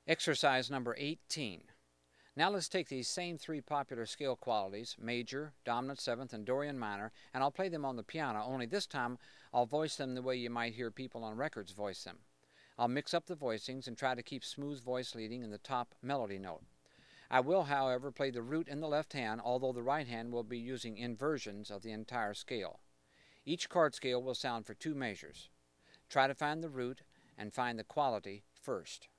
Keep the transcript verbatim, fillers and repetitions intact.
Exercise number eighteen. Now let's take these same three popular scale qualities, major, dominant seventh, and Dorian minor, and I'll play them on the piano, only this time I'll voice them the way you might hear people on records voice them. I'll mix up the voicings and try to keep smooth voice leading in the top melody note. I will, however, play the root in the left hand, although the right hand will be using inversions of the entire scale. Each chord scale will sound for two measures. Try to find the root and find the quality first.